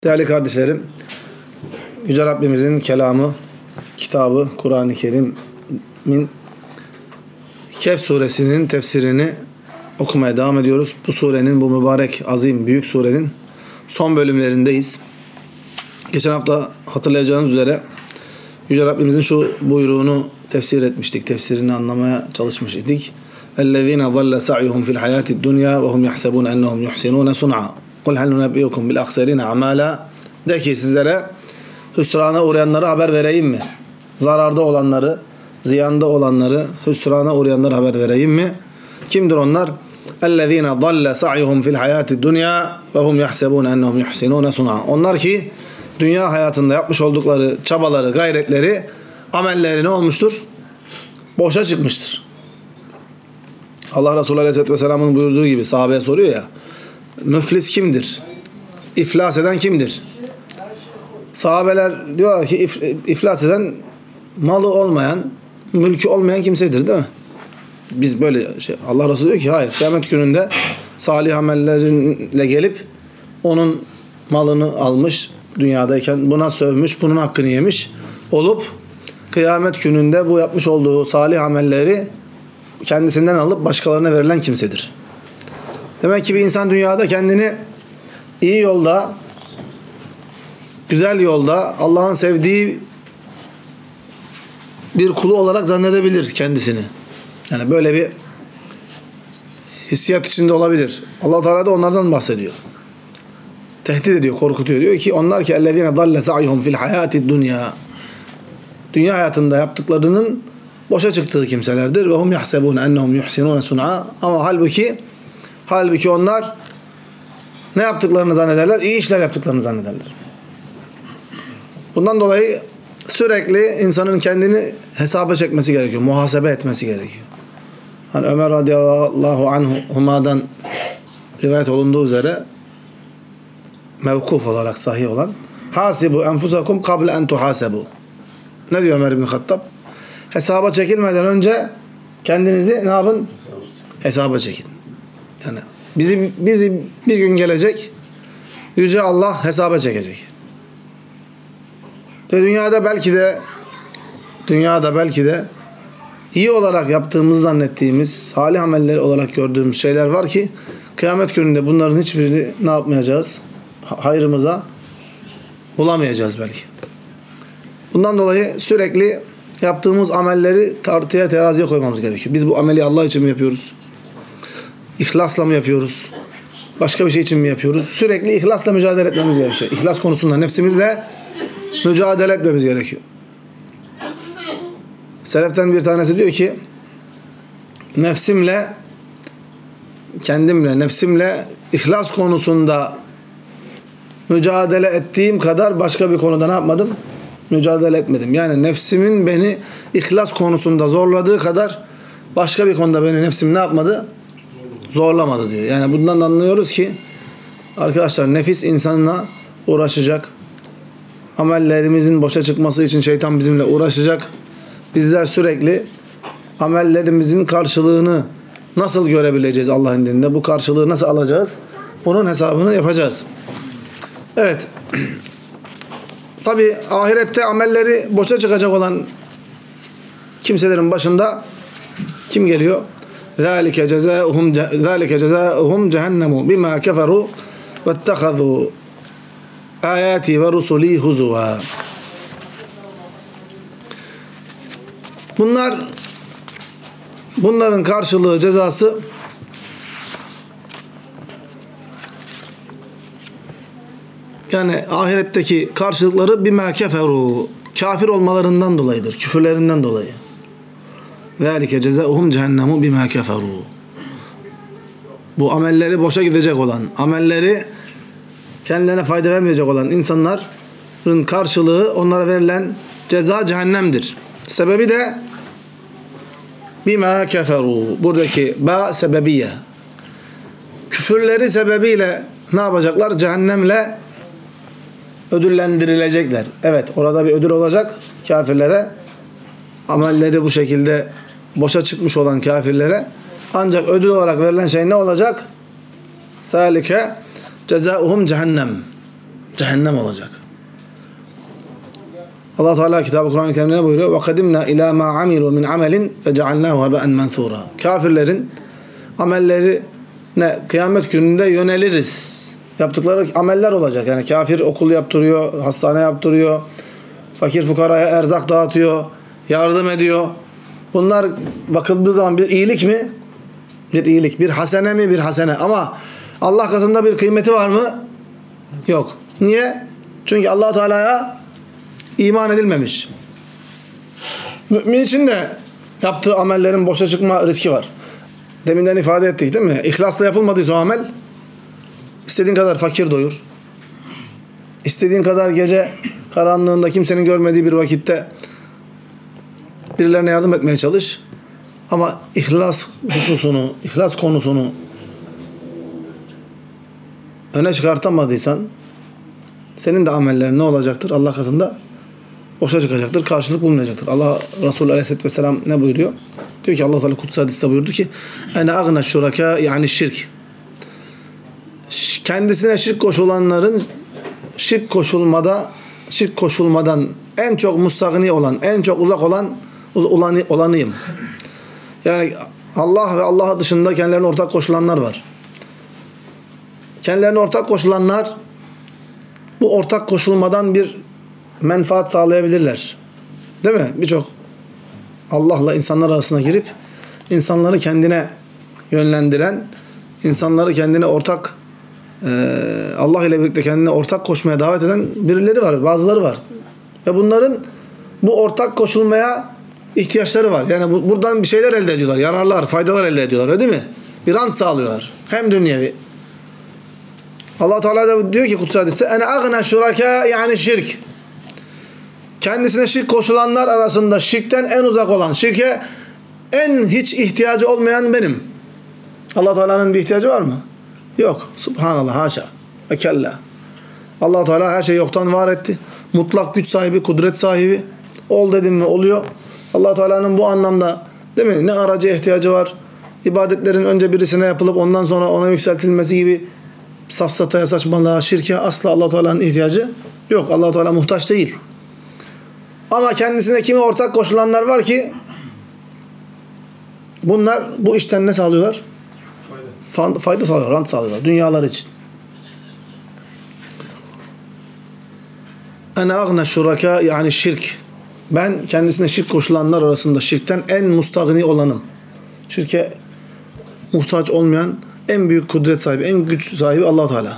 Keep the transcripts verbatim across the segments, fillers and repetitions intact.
Değerli kardeşlerim, Yüce Rabbimizin kelamı, kitabı Kur'an-ı Kerim'in Kehf suresinin tefsirini okumaya devam ediyoruz. Bu surenin, bu mübarek, azim, büyük surenin son bölümlerindeyiz. Geçen hafta hatırlayacağınız üzere Yüce Rabbimizin şu buyruğunu tefsir etmiştik, tefsirini anlamaya çalışmış idik. اَلَّذ۪ينَ ظَلَّ سَعْيُهُمْ فِي الْحَيَاةِ الدُّنْيَا وَهُمْ يَحْسَبُونَ اَنَّهُمْ يُحْسِنُونَ صُنْعًا قُلْ هَلْ نُنَبِّئُكُمْ بِالْاَخْسَرِينَ اَعْمَالًا De ki sizlere hüsrana uğrayanları haber vereyim mi? Zararda olanları, ziyanda olanları, hüsrana uğrayanları haber vereyim mi? Kimdir onlar? اَلَّذ۪ينَ ضَلَّ سَعْيُهُمْ فِي الْحَيَاةِ الدُّنْيَا وَهُمْ يَحْسَبُونَ اَنَّهُمْ يُحْسِنُونَ صُنْعًا Onlar ki dünya hayatında yapmış oldukları çabaları, gayretleri, amelleri ne olmuştur? Boşa çıkmıştır. Allah Resulü Aleyhisselatü Vesselam'ın buyurduğu gibi sahabeye soruyor ya, müflis kimdir? İflas eden kimdir? Sahabeler diyorlar ki if, iflas eden malı olmayan, mülkü olmayan kimsedir, değil mi? Biz böyle şey, Allah Resulü diyor ki hayır, kıyamet gününde salih amellerinle gelip onun malını almış, dünyadayken buna sövmüş, bunun hakkını yemiş olup kıyamet gününde bu yapmış olduğu salih amelleri kendisinden alıp başkalarına verilen kimsedir. Demek ki bir insan dünyada kendini iyi yolda, güzel yolda, Allah'ın sevdiği bir kulu olarak zannedebilir kendisini. Yani böyle bir hissiyat içinde olabilir. Allah Teala da onlardan bahsediyor. Tehdit ediyor, korkutuyor. Diyor ki onlar ki اَلَّذ۪ينَ ضَلَّ سَعْيُهُمْ فِي الْحَيَاةِ الدُّنْيَا Dünya hayatında yaptıklarının boşa çıktığı kimselerdir. وَهُمْ يَحْسَبُونَ اَنَّهُمْ يُحْسِنُونَ صُنْعًا Ama halbuki halbuki onlar ne yaptıklarını zannederler? İyi işler yaptıklarını zannederler. Bundan dolayı sürekli insanın kendini hesaba çekmesi gerekiyor. Muhasebe etmesi gerekiyor. Hani Ömer radıyallahu anhuma'dan rivayet olunduğu üzere mevkuf olarak sahih olan hasibu enfusakum kable en tuhasebu. Ne diyor Ömer bin Hattab? Hesaba çekilmeden önce kendinizi ne yapın? Hesaba çekin. Yani bizi bizi bir gün gelecek, Yüce Allah hesaba çekecek. Ve dünyada belki de dünyada belki de iyi olarak yaptığımızı zannettiğimiz, salih amelleri olarak gördüğümüz şeyler var ki kıyamet gününde bunların hiçbirini ne yapmayacağız? Hayrımıza bulamayacağız belki. Bundan dolayı sürekli yaptığımız amelleri tartıya, teraziye koymamız gerekiyor. Biz bu ameli Allah için mi yapıyoruz? İhlasla mı yapıyoruz? Başka bir şey için mi yapıyoruz? Sürekli ihlasla mücadele etmemiz gerekiyor. İhlas konusunda nefsimizle mücadele etmemiz gerekiyor. Seleften bir tanesi diyor ki nefsimle kendimle, nefsimle ihlas konusunda mücadele ettiğim kadar başka bir konuda ne yapmadım? Mücadele etmedim. Yani nefsimin beni ihlas konusunda zorladığı kadar başka bir konuda beni nefsim ne yapmadı? Zorlamadı diyor. Yani bundan anlıyoruz ki arkadaşlar nefis insanla uğraşacak. Amellerimizin boşa çıkması için şeytan bizimle uğraşacak. Bizler sürekli amellerimizin karşılığını nasıl görebileceğiz Allah'ın dininde? Bu karşılığı nasıl alacağız? Bunun hesabını yapacağız. Evet. Tabi ahirette amelleri boşa çıkacak olan kimselerin başında kim geliyor? ذَٰلِكَ جَزَاؤُهُمْ ذَٰلِكَ جَزَاؤُهُمْ جَهَنَّمُ بِمَا كَفَرُوا وَاتَّخَذُوا آيَاتِي وَرُسُلِي هُزُوًا Bunlar bunların karşılığı, cezası yani ahiretteki karşılıkları bima keferu kafir olmalarından dolayıdır. Küfürlerinden dolayı. Zalike cezaohum cehennemu bima keferu. Bu amelleri boşa gidecek olan, amelleri kendilerine fayda vermeyecek olan insanların karşılığı onlara verilen ceza cehennemdir. Sebebi de bima keferu. Buradaki ba sebebiye. Küfürleri sebebiyle ne yapacaklar? Cehennemle ödüllendirilecekler. Evet, orada bir ödül olacak kafirlere. Amelleri bu şekilde boşa çıkmış olan kafirlere. Ancak ödül olarak verilen şey ne olacak? Zalike cezaohum cehennem. cehennem olacak. Allah Teala kitabı Kur'an-ı Kerim'de ne buyuruyor? وَقَدِمْنَا اِلَى مَا عَمِلُوا مِنْ عَمَلٍ فَجَعَلْنَاهُ هَبَاءً مَنْثُورًا. Kafirlerin amellerine kıyamet gününde yöneliriz. Yaptıkları ameller olacak. Yani kafir okul yaptırıyor, hastane yaptırıyor, fakir fukaraya erzak dağıtıyor, yardım ediyor. Bunlar bakıldığı zaman bir iyilik mi? Bir iyilik. Bir hasene mi? Bir hasene. Ama Allah katında bir kıymeti var mı? Yok. Niye? Çünkü Allah Teala'ya iman edilmemiş. Mümin için de yaptığı amellerin boşa çıkma riski var. Deminden ifade ettik değil mi? İhlasla yapılmadıysa o amel, istediğin kadar fakir doyur. İstediğin kadar gece karanlığında kimsenin görmediği bir vakitte birilerine yardım etmeye çalış. Ama ihlas hususunu, ihlas konusunu öne çıkartamadıysan senin de amellerin ne olacaktır? Allah katında boşa çıkacaktır. Karşılık bulmayacaktır. Allah Resulü Aleyhisselatü Vesselam ne buyuruyor? Diyor ki Allah Teala Kutsi hadiste buyurdu ki ene agna şuraka yani şirk. Kendisine şirk koşulanların şirk koşulmada şirk koşulmadan en çok mustagni olan, en çok uzak olan olanı, olanıyım. Yani Allah ve Allah dışında kendilerine ortak koşulanlar var. Kendilerine ortak koşulanlar bu ortak koşulmadan bir menfaat sağlayabilirler. Değil mi? Birçok Allah'la insanlar arasına girip insanları kendine yönlendiren, insanları kendine ortak Allah ile birlikte kendine ortak koşmaya davet eden birileri var. Bazıları var. Ve bunların bu ortak koşulmaya ihtiyaçları var. Yani bu, buradan bir şeyler elde ediyorlar. Yararlar, faydalar elde ediyorlar. Öyle değil mi? Bir rant sağlıyorlar. Hem dünyevi. Allah Teala da diyor ki Kutsi hadiste ene agna şuraka yani şirk. Kendisine şirk koşulanlar arasında şirkten en uzak olan, şirke en hiç ihtiyacı olmayan benim. Allah Teala'nın bir ihtiyacı var mı? Yok. Subhanallah, haşa ve kella. Allah Teala her şeyi yoktan var etti. Mutlak güç sahibi, kudret sahibi. Ol dedim mi oluyor. Allah Teala'nın bu anlamda değil mi? Ne aracı ihtiyacı var? İbadetlerin önce birisine yapılıp ondan sonra ona yükseltilmesi gibi safsataya, saçmalığa, şirke asla Allah Teala'nın ihtiyacı yok. Allah Teala muhtaç değil. Ama kendisine kimi ortak koşulanlar var ki bunlar bu işten ne sağlıyorlar? Fayda, fayda sağlıyorlar, rant sağlıyorlar. Dünyalar için. Ene agna şuraka yani şirk. Ben kendisine şirk koşulanlar arasında şirkten en mustagni olanım. Şirke muhtaç olmayan en büyük kudret sahibi, en güç sahibi Allah Teala.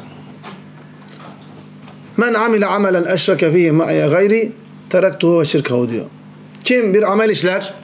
Men amile amelen eşreke fihi ma'ye gayri teraktuhu ve şirkahu diyor. Kim bir amel işler,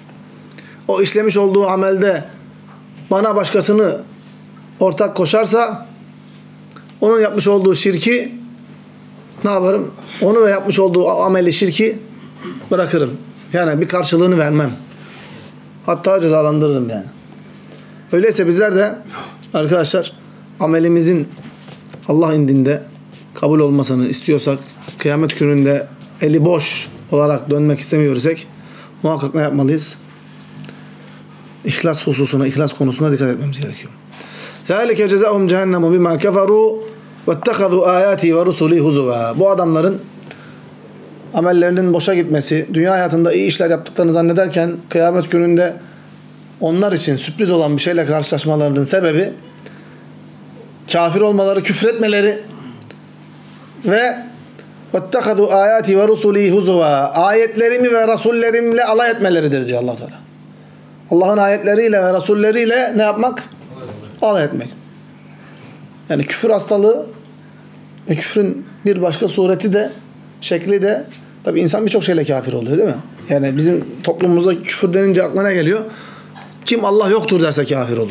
o işlemiş olduğu amelde bana başkasını ortak koşarsa onun yapmış olduğu şirki ne yaparım? Onu ve yapmış olduğu ameli şirki bırakırım. Yani bir karşılığını vermem. Hatta cezalandırırım yani. Öyleyse bizler de arkadaşlar amelimizin Allah indinde kabul olmasını istiyorsak, kıyamet gününde eli boş olarak dönmek istemiyorsak muhakkak ne yapmalıyız? İhlas hususuna, ihlas konusuna dikkat etmemiz gerekiyor. ذَٰلِكَ جَزَاهُمْ جَهَنَّمُ بِمَا كَفَرُوا وَاتَّخَذُوا آيَاتِي وَرُسُلِي هُزُوًا. Bu adamların amellerinin boşa gitmesi, dünya hayatında iyi işler yaptıklarını zannederken kıyamet gününde onlar için sürpriz olan bir şeyle karşılaşmalarının sebebi kafir olmaları, küfretmeleri ve وَاتَّخَذُوا آيَاتِ وَرُسُلِي هُزُوًا. Ayetlerimi ve rasullerimle alay etmeleridir diyor Allah Teala. Allah'ın ayetleriyle ve rasulleriyle ne yapmak? Alay etmek. Yani küfür hastalığı ve küfrün bir başka sureti de, şekli de tabii insan birçok şeyle kafir oluyor değil mi? Yani bizim toplumumuzda küfür denince aklına geliyor. Kim Allah yoktur derse kafir olur.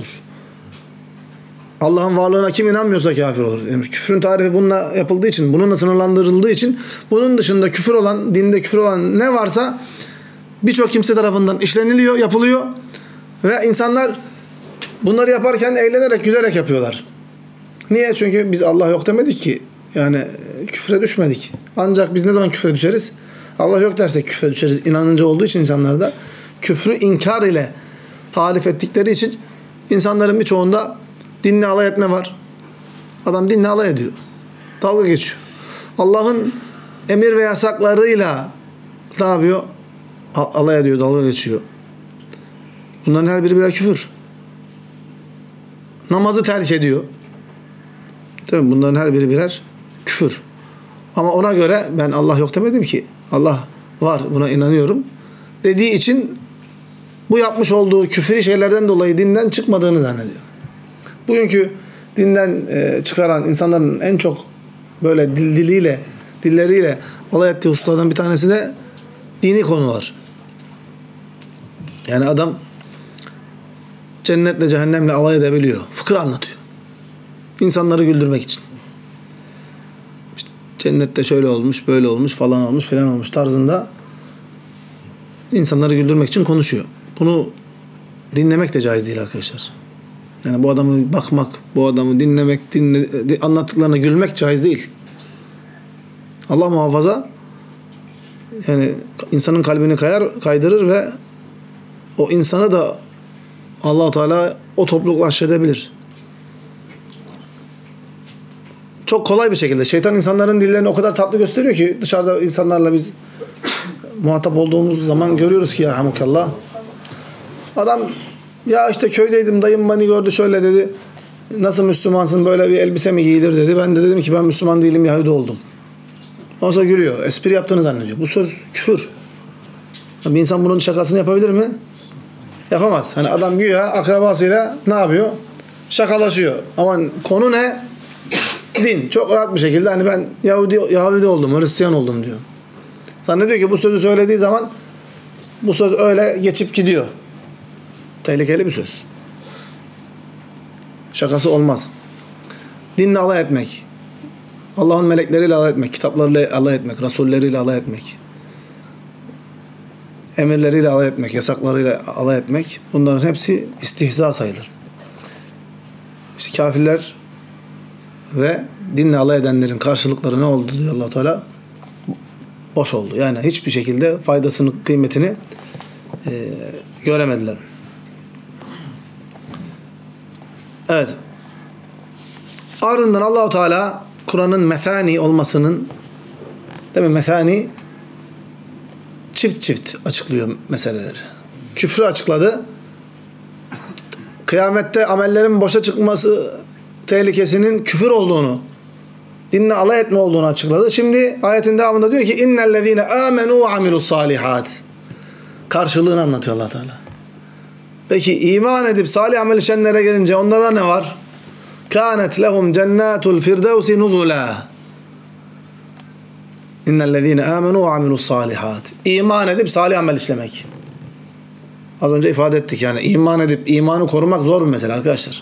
Allah'ın varlığına kim inanmıyorsa kafir olur. Yani küfrün tarifi bununla yapıldığı için, bununla sınırlandırıldığı için bunun dışında küfür olan, dinde küfür olan ne varsa birçok kimse tarafından işleniliyor, yapılıyor ve insanlar bunları yaparken eğlenerek, gülerek yapıyorlar. Niye? Çünkü biz Allah yok demedik ki. Yani küfre düşmedik. Ancak biz ne zaman küfre düşeriz? Allah yok dersek küfre düşeriz. İnanınca olduğu için insanlarda küfrü inkar ile tarif ettikleri için insanların birçoğunda dinle alay etme var. Adam dinle alay ediyor. Dalga geçiyor. Allah'ın emir ve yasaklarıyla ne yapıyor? Alay ediyor, dalga geçiyor. Bunların her biri birer küfür. Namazı terk ediyor. Değil mi? Bunların her biri birer küfür. Ama ona göre ben Allah yok demedim ki. Allah var, buna inanıyorum dediği için bu yapmış olduğu küfürü şeylerden dolayı dinden çıkmadığını zannediyor. Bugünkü dinden e, çıkaran insanların en çok böyle dil diliyle, dilleriyle alay ettiği hususlardan bir tanesi de dini konular. Yani adam cennetle cehennemle alay edebiliyor. Fıkra anlatıyor. İnsanları güldürmek için. İşte cennette şöyle olmuş, böyle olmuş, falan olmuş, filan olmuş tarzında insanları güldürmek için konuşuyor. Bunu dinlemek de caiz değil arkadaşlar. Yani bu adamı bakmak, bu adamı dinlemek, dinle, anlattıklarına gülmek caiz değil. Allah muhafaza, yani insanın kalbini kayar, kaydırır ve o insanı da Allah-u Teala o toplulukla haşredebilir. Çok kolay bir şekilde. Şeytan insanların dillerini o kadar tatlı gösteriyor ki dışarıda insanlarla biz muhatap olduğumuz zaman görüyoruz ki yerhamukallah. Adam ya işte köydeydim, dayım beni gördü şöyle dedi. Nasıl Müslümansın, böyle bir elbise mi giyilir dedi. Ben de dedim ki ben Müslüman değilim, Yahudi oldum. Ondan sonra gülüyor. Espri yaptığını zannediyor. Bu söz küfür. Bir insan bunun şakasını yapabilir mi? Yapamaz. Hani adam güya akrabasıyla ne yapıyor? Şakalaşıyor. Ama konu ne? Din. Çok rahat bir şekilde hani ben Yahudi, Yahudi oldum, Hristiyan oldum diyor. Zannediyor ki bu sözü söylediği zaman bu söz öyle geçip gidiyor. Tehlikeli bir söz. Şakası olmaz. Dinle alay etmek. Allah'ın melekleriyle alay etmek, kitaplarıyla alay etmek, rasulleriyle alay etmek. Emirleriyle alay etmek, yasaklarıyla alay etmek. Bunların hepsi istihza sayılır. İşte kafirler ve dinle alay edenlerin karşılıkları ne oldu diyor Allah Teala? Boş oldu. Yani hiçbir şekilde faydasını, kıymetini e, göremediler. Evet. Ardından Allah Teala Kur'an'ın methani olmasının, değil mi? Methani çift çift açıklıyor meseleleri. Küfrü açıkladı. Kıyamette amellerin boşa çıkması tehlikesinin küfür olduğunu, dinle alay etme olduğunu açıkladı. Şimdi ayetin devamında diyor ki innellezine amenu ve amilus salihat. Karşılığını anlatıyor Allah Teala. Peki iman edip salih amel işleyenlere gelince onlara ne var? Kânet lehum cennetul firdevsi nuzula. İnnellezîne âmenû ve amilus salihat. İman edip salih amel işlemek. Az önce ifade ettik yani. İman edip imanı korumak zor bir mesele arkadaşlar.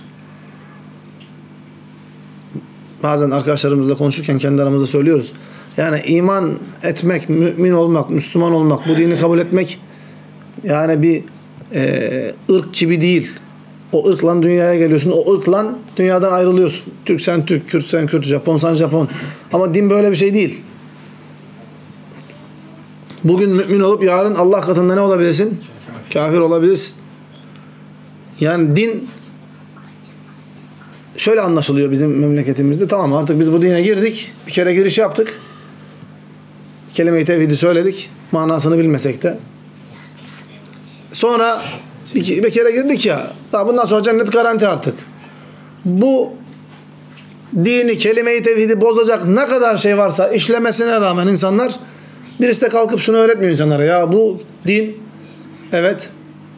Bazen arkadaşlarımızla konuşurken kendi aramızda söylüyoruz. Yani iman etmek, mümin olmak, Müslüman olmak, bu dini kabul etmek yani bir e, ırk gibi değil. O ırkla dünyaya geliyorsun. O ırkla dünyadan ayrılıyorsun. Türksen Türk, Kürtsen Kürt, Japonsan Japon. Ama din böyle bir şey değil. Bugün mümin olup yarın Allah katında ne olabilirsin? Kafir olabilirsin. Yani din şöyle anlaşılıyor bizim memleketimizde. Tamam artık biz bu dine girdik. Bir kere giriş yaptık. Kelime-i tevhidi söyledik. Manasını bilmesek de. Sonra bir, bir kere girdik ya. Daha bundan sonra cennet garanti artık. Bu dini, kelime-i tevhidi bozacak ne kadar şey varsa işlemesine rağmen insanlar birisi de kalkıp şunu öğretmiyor insanlara. Ya bu din evet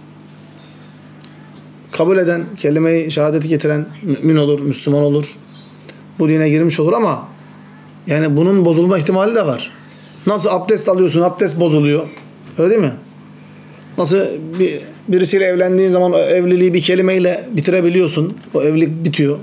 kabul eden, kelime-i şehadeti getiren mümin olur, Müslüman olur. Bu dine girmiş olur ama yani bunun bozulma ihtimali de var. Nasıl abdest alıyorsun, abdest bozuluyor. Öyle değil mi? Nasıl bir birisiyle evlendiğin zaman o evliliği bir kelimeyle bitirebiliyorsun. O evlilik bitiyor.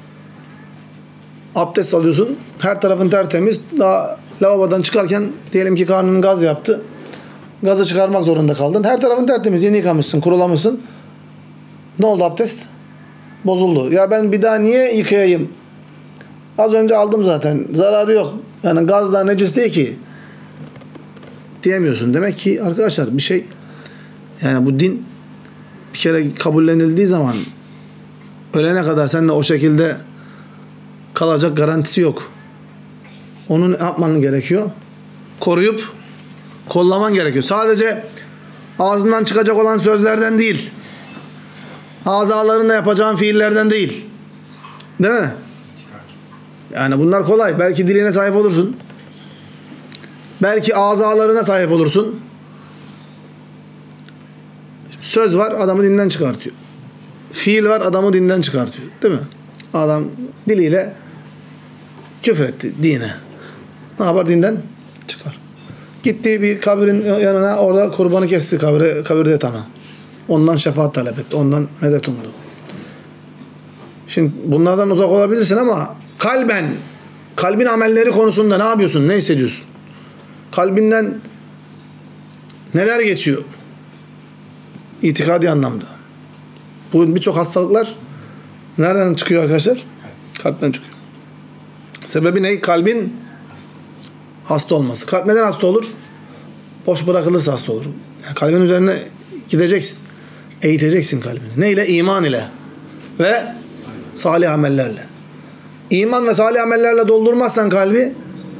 Abdest alıyorsun. Her tarafın tertemiz. Daha lavabodan çıkarken diyelim ki karnın gaz yaptı. Gazı çıkarmak zorunda kaldın. Her tarafın tertemiz. Yeni yıkamışsın, kurulamışsın. Ne oldu abdest? Bozuldu. Ya ben bir daha niye yıkayayım? Az önce aldım zaten. Zararı yok. Yani gaz da necis değil ki. Diyemiyorsun. Demek ki arkadaşlar bir şey yani bu din bir kere kabullenildiği zaman ölene kadar seninle o şekilde kalacak garantisi yok. Onu ne yapman gerekiyor? Koruyup kollaman gerekiyor. Sadece ağzından çıkacak olan sözlerden değil. Azalarında yapacağın fiillerden değil. Değil mi? Yani bunlar kolay. Belki diline sahip olursun. Belki azalarına sahip olursun. Söz var, adamı dinden çıkartıyor. Fiil var, adamı dinden çıkartıyor. Değil mi? Adam diliyle küfür etti dine. Ne yapar? Dinden çıkar. Gitti bir kabrin yanına, orada kurbanı kesti kabri, kabirde yatana. Ondan şefaat talep etti. Ondan medet umdu. Şimdi bunlardan uzak olabilirsin ama kalben, kalbin amelleri konusunda ne yapıyorsun? Ne hissediyorsun? Kalbinden neler geçiyor? İtikadi anlamda. Bu birçok hastalıklar nereden çıkıyor arkadaşlar? Kalpten çıkıyor. Sebebi ne? Kalbin hasta olması. Kalp neden hasta olur? Boş bırakılırsa hasta olur. Yani kalbin üzerine gideceksin. Eğiteceksin kalbini. Ne ile? İman ile. Ve salih amellerle. İman ve salih amellerle doldurmazsan kalbi,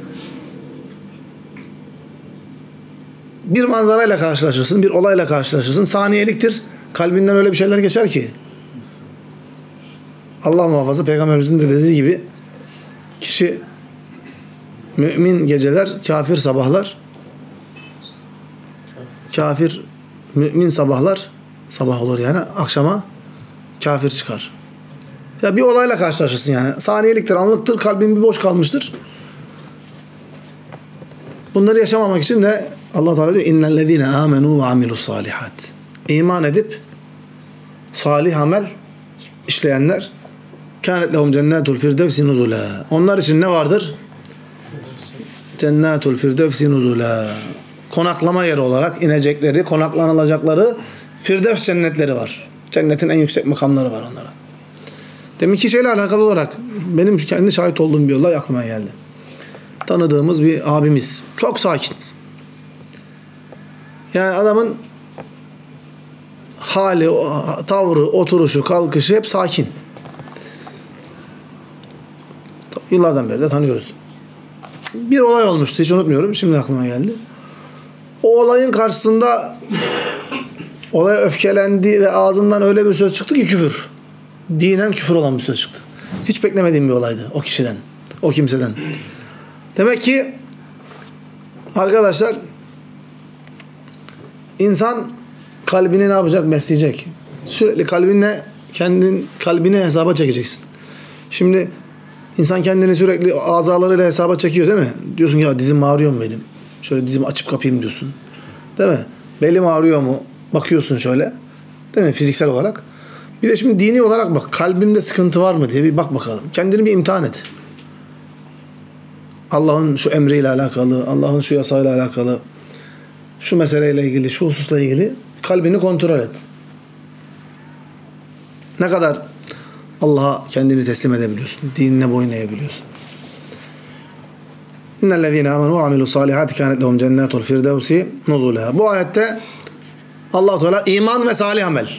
bir manzarayla karşılaşırsın, bir olayla karşılaşırsın. Saniyeliktir. Kalbinden öyle bir şeyler geçer ki. Allah muhafaza, Peygamberimizin de dediği gibi kişi mümin geceler, kafir sabahlar. Kafir, mümin sabahlar, sabah olur yani, akşama kafir çıkar. Ya bir olayla karşılaşırsın yani. Saniyeliktir, anlıktır, kalbin bir boş kalmıştır. Bunları yaşamamak için de Allah Teala diyor: "İnnellezîne âmenû ve amilussâlihat." İman edip salih amel işleyenler kânet lehum cennâtul firdevsi nuzulâ. Onlar için ne vardır? Cennetul firdevsi nuzulâ. Konaklama yeri olarak inecekleri, konaklanılacakları Firdevs cennetleri var. Cennetin en yüksek makamları var onlara. Demek ki şeyle alakalı olarak benim kendi şahit olduğum bir olay aklıma geldi. Tanıdığımız bir abimiz. Çok sakin. Yani adamın hali, tavrı, oturuşu, kalkışı hep sakin. Yıllardan beri de tanıyoruz. Bir olay olmuştu, hiç unutmuyorum. Şimdi aklıma geldi. O olayın karşısında olaya öfkelendi ve ağzından öyle bir söz çıktı ki küfür. Dinen küfür olan bir söz çıktı. Hiç beklemediğim bir olaydı o kişiden, o kimseden. Demek ki arkadaşlar, insan kalbini ne yapacak? Besleyecek. Sürekli kalbinle, kendin kalbini hesaba çekeceksin. Şimdi insan kendini sürekli azalarıyla hesaba çekiyor değil mi? Diyorsun ya, dizim ağrıyor mu benim? Şöyle dizimi açıp kapayım diyorsun. Değil mi? Belim ağrıyor mu? Bakıyorsun şöyle. Değil mi? Fiziksel olarak. Bir de şimdi dini olarak bak. Kalbinde sıkıntı var mı diye bir bak bakalım. Kendini bir imtihan et. Allah'ın şu emriyle alakalı, Allah'ın şu yasayla alakalı, şu meseleyle ilgili, şu hususla ilgili kalbini kontrol et. Ne kadar Allah'a kendini teslim edebiliyorsun? Dinine boyun eğebiliyorsun? İnnellezîne âmenû ve amilussâlihâti kânet lehum cennâtul firdevsi nuzulâ. Bu ayette Allah-u Teala iman ve salih amel.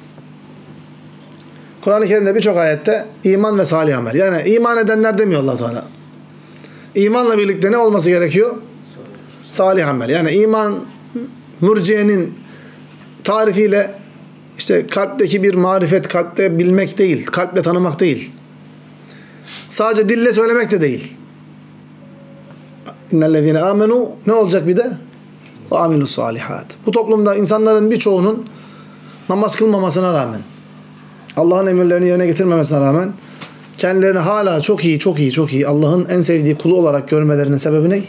Kur'an-ı Kerim'de birçok ayette iman ve salih amel. Yani iman edenler demiyor Allah Teala. İmanla birlikte ne olması gerekiyor? Salih amel. Yani iman, mürciyenin tarifiyle işte kalpteki bir marifet, kalpte bilmek değil, kalple tanımak değil. Sadece dille söylemek de değil. İnnellezîne âmenû ne olacak bir de? Ve amilussâlihât. Bu toplumda insanların birçoğunun namaz kılmamasına rağmen, Allah'ın emirlerini yerine getirmemesine rağmen kendilerini hala çok iyi, çok iyi, çok iyi Allah'ın en sevdiği kulu olarak görmelerinin sebebi ne?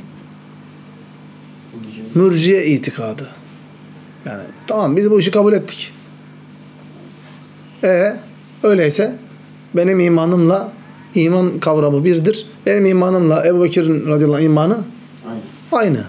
Mürciye itikadı. Yani tamam, biz bu işi kabul ettik. E öyleyse benim imanımla iman kavramı birdir. Benim imanımla Ebu Bekir'in radıyallahu anh imanı aynı. aynı.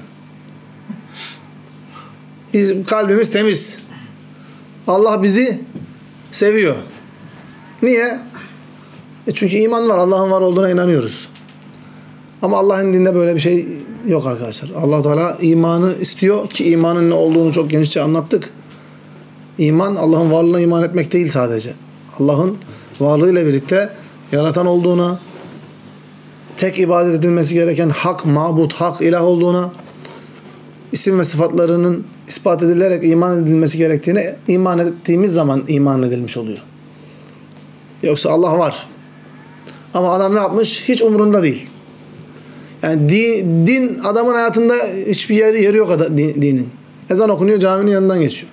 Biz kalbimiz temiz. Allah bizi seviyor. Niye? E çünkü iman var. Allah'ın var olduğuna inanıyoruz. Ama Allah'ın dininde böyle bir şey yok arkadaşlar. Allah Teala imanı istiyor ki imanın ne olduğunu çok genişçe anlattık. İman Allah'ın varlığına iman etmek değil sadece. Allah'ın varlığıyla birlikte yaratan olduğuna, tek ibadet edilmesi gereken hak, mabut, hak, ilah olduğuna, isim ve sıfatlarının ispat edilerek iman edilmesi gerektiğine iman ettiğimiz zaman iman edilmiş oluyor. Yoksa Allah var. Ama adam ne yapmış? Hiç umurunda değil. Yani din, din adamın hayatında hiçbir yeri, yeri yok adam, din, dinin. Ezan okunuyor, caminin yanından geçiyor.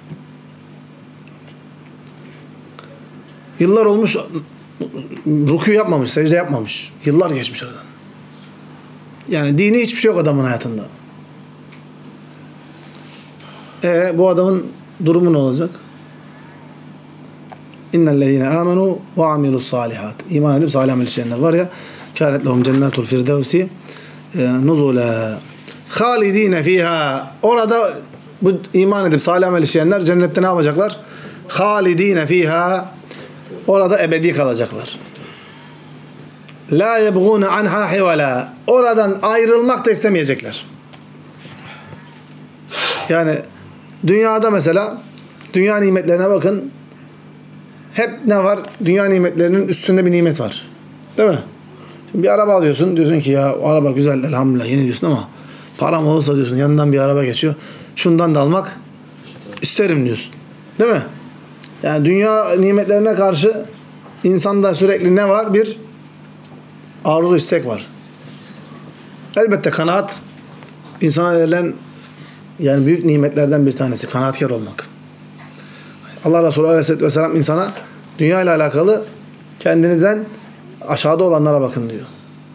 Yıllar olmuş rükû yapmamış, secde yapmamış. Yıllar geçmiş aradan. Yani dini hiçbir şey yok adamın hayatında. E bu adamın durumu ne olacak? İnnellezîne âmenû ve amilussâlihât. İman edip salih amel işleyenler var ya, kânet lehum cennetul firdevsi nuzulâ hâlidîne fîhâ. Orada bu iman edip salih amel işleyenler cennette ne yapacaklar? Hâlidîne fîhâ. Orada ebedi kalacaklar. La yebğûne anhâ hivelâ. Oradan ayrılmak da istemeyecekler. Yani dünyada mesela dünya nimetlerine bakın. Hep ne var? Dünya nimetlerinin üstünde bir nimet var. Değil mi? Şimdi bir araba alıyorsun. Diyorsun ki ya o araba güzel elhamdülillah yeni diyorsun ama param olursa diyorsun yanından bir araba geçiyor. Şundan da almak isterim diyorsun. Değil mi? Yani dünya nimetlerine karşı insanda sürekli ne var? Bir arzu, istek var. Elbette kanaat insana verilen yani büyük nimetlerden bir tanesi. Kanaatkar olmak. Allah Resulü Aleyhisselatü Vesselam insana dünya ile alakalı kendinizden aşağıda olanlara bakın diyor.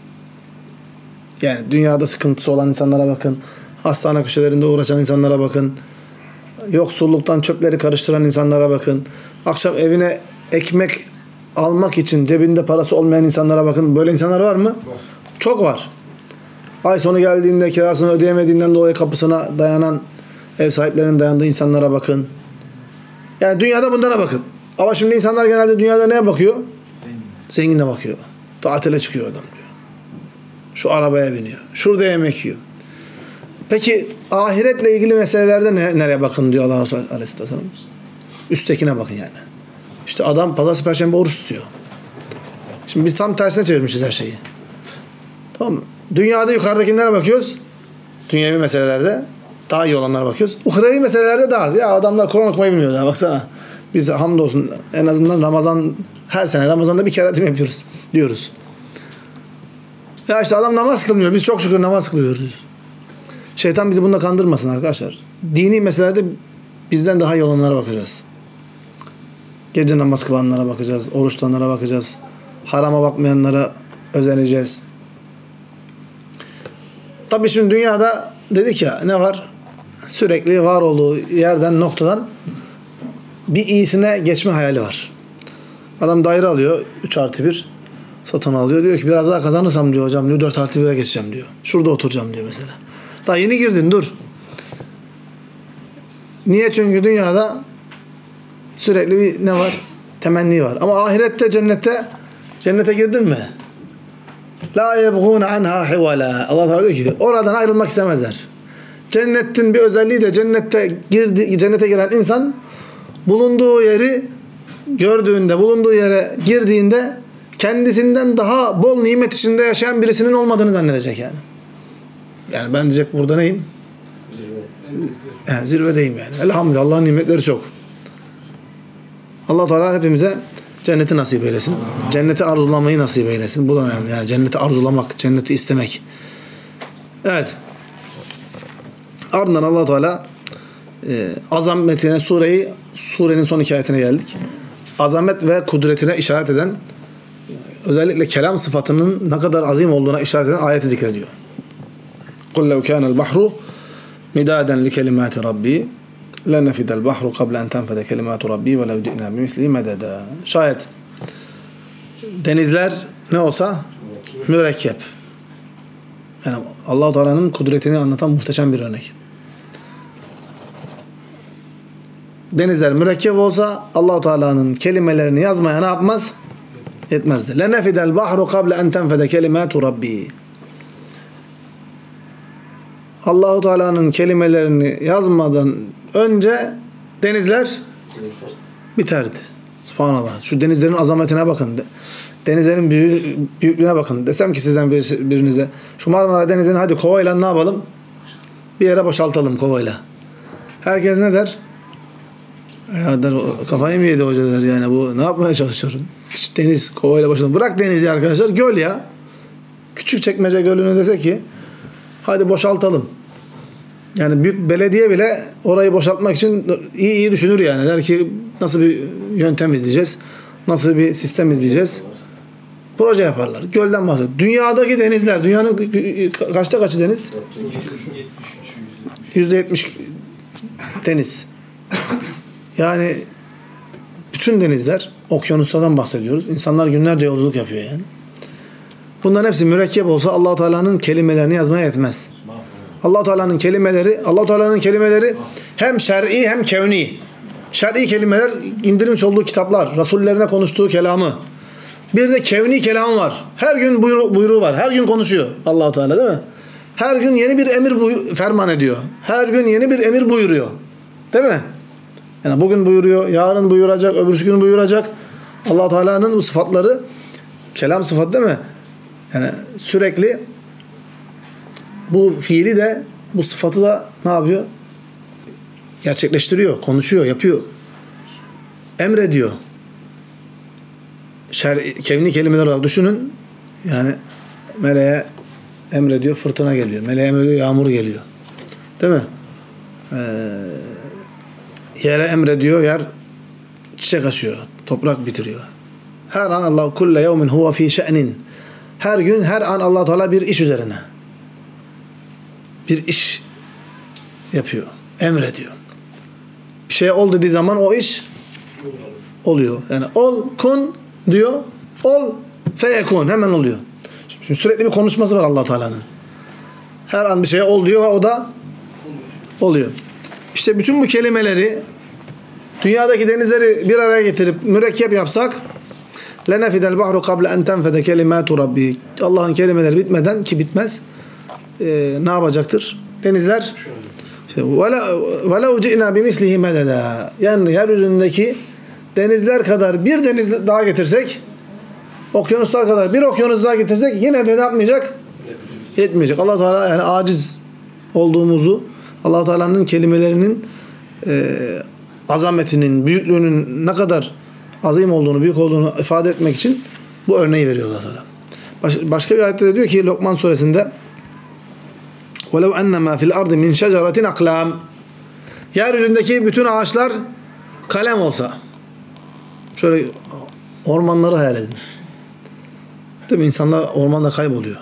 Yani dünyada sıkıntısı olan insanlara bakın. Hastane köşelerinde uğraşan insanlara bakın. Yoksulluktan çöpleri karıştıran insanlara bakın. Akşam evine ekmek almak için cebinde parası olmayan insanlara bakın. Böyle insanlar var mı? Var. Çok var. Ay sonu geldiğinde kirasını ödeyemediğinden dolayı kapısına dayanan, ev sahiplerinin dayandığı insanlara bakın. Yani dünyada bunlara bakın. Ama şimdi insanlar genelde dünyada neye bakıyor? Zengin. Zengine bakıyor. Tatile çıkıyor adam diyor. Şu arabaya biniyor. Şurada yemek yiyor. Peki ahiretle ilgili meselelerde ne, nereye bakın diyor Allah Resulü Aleyhisselam. Üsttekine bakın yani. İşte adam pazartesi perşembe oruç tutuyor. Şimdi biz tam tersine çevirmişiz her şeyi. Tamam mı? Dünyada yukarıdakilere bakıyoruz. Dünyevi meselelerde daha iyi olanlara bakıyoruz. Uhrevi meselelerde daha az. Ya adamlar Kur'an okumayı bilmiyor daha baksana. Biz hamdolsun en azından Ramazan her sene Ramazan'da bir kere hatim yapıyoruz diyoruz. Ya işte adam namaz kılmıyor. Biz çok şükür namaz kılıyoruz. Şeytan bizi bununla kandırmasın arkadaşlar. Dini meselelerde bizden daha iyi olanlara bakacağız. Gece namaz kılanlara bakacağız. Oruç tutanlara bakacağız. Harama bakmayanlara özeneceğiz. Tabii şimdi dünyada dedik ya ne var? Sürekli var olduğu yerden, noktadan bir iyisine geçme hayali var. Adam daire alıyor. üç artı bir satın alıyor. Diyor ki biraz daha kazanırsam diyor hocam diyor dört artı bire geçeceğim diyor. Şurada oturacağım diyor mesela. Daha yeni girdin dur. Niye? Çünkü dünyada sürekli bir ne var? Temenni var. Ama ahirette, cennette cennete girdin mi? La yebğûne anhâ hivâlâ. Allah Teala diyor ki oradan ayrılmak istemezler. Cennetin bir özelliği de cennette girdi, cennete giren insan bulunduğu yeri gördüğünde, bulunduğu yere girdiğinde kendisinden daha bol nimet içinde yaşayan birisinin olmadığını zannedecek yani. Yani ben diyecek burada neyim? Zirve. Yani zirvedeyim yani. Elhamdülillah Allah'ın nimetleri çok. Allah Teala hepimize cenneti nasip eylesin. Cenneti arzulamayı nasip eylesin. Bu da önemli. Yani cenneti arzulamak, cenneti istemek. Evet. Ardından Allah Teala e, azametine sureyi surenin son iki ayetine geldik. Azamet ve kudretine işaret eden özellikle kelam sıfatının ne kadar azim olduğuna işaret eden ayeti zikrediyor. قُلْ لَوْ كَانَ الْبَحْرُ مِدَادًا لِكَلِمَاتِ رَبِّي لَنَفِدَ الْبَحْرُ قَبْلَ أَنْ تَنْفَدَ كَلِمَاتُ رَبِّي وَلَوْ جِئْنَا بِمِثْلِهِ مَدَدًا. Şayet denizler ne olsa mürekkep. Yani Allah-u Teala'nın kudretini anlatan muhteşem bir örnek. Denizler mürekkep olsa Allah-u Teala'nın kelimelerini yazmaya ne yapmaz? Yetmezdi. لَنَفِدَ الْبَحْرُ قَبْلَ أَنْ تَنْفَدَ كَلِمَاتُ رَبِّي. Allah-u Teala'nın kelimelerini yazmadan önce denizler biterdi. Subhanallah. Şu denizlerin azametine bakın. denizlerin büyü, büyüklüğüne bakın. Desem ki sizden bir, birinize şu Marmara Denizi'ni hadi kovayla ne yapalım? Bir yere boşaltalım kovayla. Herkes ne der? Ya der, kafayı mı yedi hoca der yani, bu ne yapmaya çalışıyorsun? Hiç deniz kovayla boşaltalım. Bırak denizi arkadaşlar, göl ya. Küçükçekmece Gölü'nü dese ki hadi boşaltalım. Yani büyük belediye bile orayı boşaltmak için iyi iyi düşünür yani. Der ki nasıl bir yöntem izleyeceğiz? Nasıl bir sistem izleyeceğiz? Proje yaparlar. Gölden bahsediyor. Dünyadaki denizler, dünyanın kaçta kaçı deniz? yüzde yetmiş deniz. Yani bütün denizler, okyanuslardan bahsediyoruz. İnsanlar günlerce yolculuk yapıyor yani. Bunların hepsi mürekkep olsa Allah-u Teala'nın kelimelerini yazmaya yetmez. Allah-u Teala'nın kelimeleri, Allah-u Teala'nın kelimeleri hem şer'i hem kevni. Şer'i kelimeler indirmiş olduğu kitaplar, Rasullerine konuştuğu kelamı. Bir de kevni kelam var. Her gün buyruğu, buyruğu var. Her gün konuşuyor Allah-u Teala, değil mi? Her gün yeni bir emir buy- ferman ediyor. Her gün yeni bir emir buyuruyor. Değil mi? Yani bugün buyuruyor, yarın buyuracak, öbürsü gün buyuracak. Allah-u Teala'nın bu sıfatları, kelam sıfatı değil mi? Yani sürekli bu fiili de, bu sıfatı da ne yapıyor? Gerçekleştiriyor, konuşuyor, yapıyor. Emrediyor. Şer, kevni kelimeler olarak düşünün. Yani meleğe emrediyor, fırtına geliyor. Meleğe emrediyor, yağmur geliyor. Değil mi? Ee, yere emrediyor, yer çiçek açıyor. Toprak bitiriyor. Her an Allah kulle yevmin huve fi şe'nin. Her gün, her an Allah Teala bir iş üzerine. Bir iş yapıyor. Emrediyor. Bir şey ol dediği zaman o iş oluyor. Yani ol, kun diyor. Ol, feyekun. Hemen oluyor. Şimdi sürekli bir konuşması var Allah Teala'nın. Her an bir şey ol diyor ve o da oluyor. İşte bütün bu kelimeleri, dünyadaki denizleri bir araya getirip mürekkep yapsak, lenefidel bahru kable en tenfede kelimatu rabbi. Allah'ın kelimeleri bitmeden, ki bitmez, e, ne yapacaktır? Denizler وَلَوْ جِئْنَا بِمِثْلِهِ مَدَدًا. Yani yeryüzündeki denizler kadar bir deniz daha getirsek, okyanuslar kadar bir okyanus daha getirsek yine de ne yapmayacak? Yetmeyecek. Allah Teala yani aciz olduğumuzu, Allah Teala'nın kelimelerinin e, azametinin, büyüklüğünün ne kadar azim olduğunu, büyük olduğunu ifade etmek için bu örneği veriyor Allah Teala. Baş, başka bir ayette de diyor ki Lokman suresinde وَلَوْ اَنَّمَا فِي الْاَرْضِ مِنْ شَجَرَةٍ اَقْلَامٍ. Yeryüzündeki bütün ağaçlar kalem olsa. Şöyle ormanları hayal edin. Değil mi? İnsanlar ormanda kayboluyor.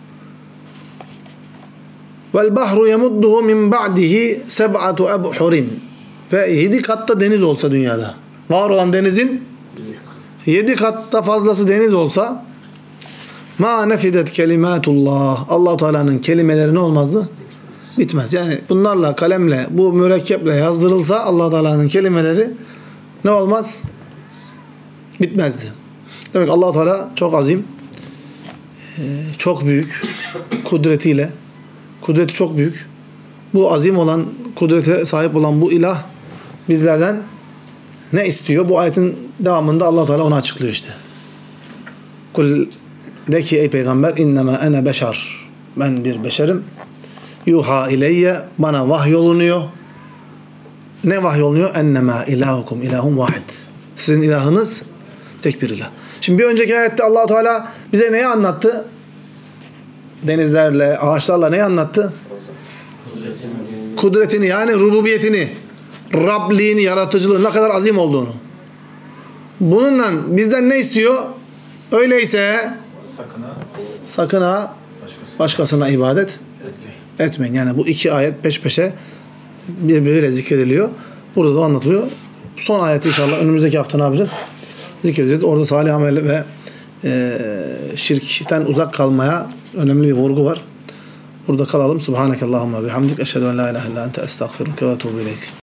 وَالْبَحْرُ يَمُدُّهُ مِنْ بَعْدِهِ سَبْعَةُ اَبْحُرٍ. Ve yedi katta deniz olsa dünyada. Var olan denizin yedi katta fazlası deniz olsa ma nefidet kelimatullah. Allah Teala'nın kelimeleri ne olmazdı? Bitmez. Yani bunlarla, kalemle, bu mürekkeple yazdırılsa Allah Teala'nın kelimeleri ne olmaz? Bitmezdi. Demek Allah Teala çok azim, çok büyük kudretiyle, kudreti çok büyük. Bu azim olan, kudrete sahip olan bu ilah bizlerden ne istiyor? Bu ayetin devamında Allah Teala onu açıklıyor işte. Kul, de ki ey peygamber, innema ene beşer. Ben bir beşerim. Yuha ileyye, bana vahyolunuyor. Ne vahyolunuyor? Ennema ilahukum ilahun vahid. Sizin ilahınız tek bir ilah. Şimdi bir önceki ayette Allah Teala bize neyi anlattı? Denizlerle, ağaçlarla neyi anlattı? Kudretini, yani rububiyetini, Rabliğini, yaratıcılığını, ne kadar azim olduğunu. Bununla bizden ne istiyor? Öyleyse sakın ha, sakın ha başkasına, başkasına ibadet etmeyin. etmeyin. Yani bu iki ayet peş peşe birbiriyle zikrediliyor. Burada da anlatılıyor. Son ayeti inşallah önümüzdeki hafta ne yapacağız? Zikredeceğiz. Orada salih amel ve e, şirkten uzak kalmaya önemli bir vurgu var. Burada kalalım. Subhanakallahumma bihamdik. Eşhedü en la ilahe illa ente estağfiruke ve etûbü ileyk.